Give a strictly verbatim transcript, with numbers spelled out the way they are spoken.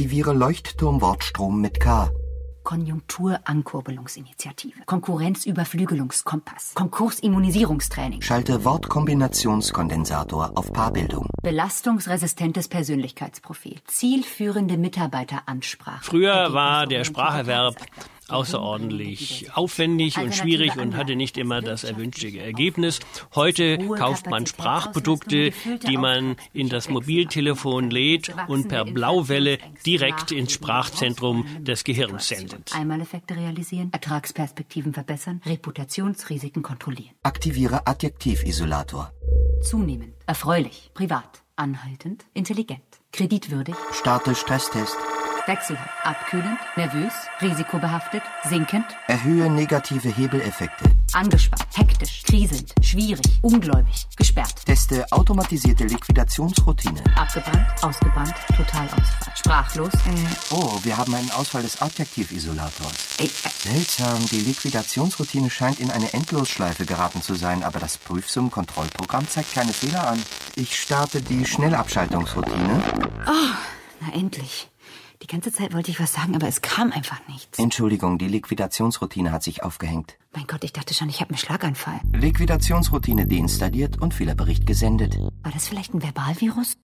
Aktiviere Leuchtturmwortstrom mit K. Konjunkturankurbelungsinitiative, Konkurrenzüberflügelungskompass, Konkursimmunisierungstraining. Schalte Wortkombinationskondensator auf Paarbildung. Belastungsresistentes Persönlichkeitsprofil, zielführende Mitarbeiteransprache. Früher war der Spracherwerb außerordentlich aufwendig und schwierig und hatte nicht immer das erwünschte Ergebnis. Heute kauft man Sprachprodukte, die man in das Mobiltelefon lädt und per Blauwelle direkt ins Sprachzentrum des Gehirns sendet. Einmaleffekte realisieren, Ertragsperspektiven verbessern, Reputationsrisiken kontrollieren. Aktiviere Adjektivisolator. Zunehmend, erfreulich, privat, anhaltend, intelligent, kreditwürdig. Starte Stresstest. Wechselhaft, abkühlend, nervös, risikobehaftet, sinkend. Erhöhe negative Hebeleffekte. Angespannt, hektisch, kriselnd, schwierig, ungläubig, gesperrt. Teste automatisierte Liquidationsroutine. Abgebrannt, ausgebrannt, Totalausfall. Sprachlos. Äh, oh, wir haben einen Ausfall des Adjektivisolators. Äh, äh. Seltsam, die Liquidationsroutine scheint in eine Endlosschleife geraten zu sein, aber das Prüfsummenkontrollprogramm zeigt keine Fehler an. Ich starte die Schnellabschaltungsroutine. Oh, na endlich. Die ganze Zeit wollte ich was sagen, aber es kam einfach nichts. Entschuldigung, die Liquidationsroutine hat sich aufgehängt. Mein Gott, ich dachte schon, ich habe einen Schlaganfall. Liquidationsroutine deinstalliert und Fehlerbericht gesendet. War das vielleicht ein Verbalvirus?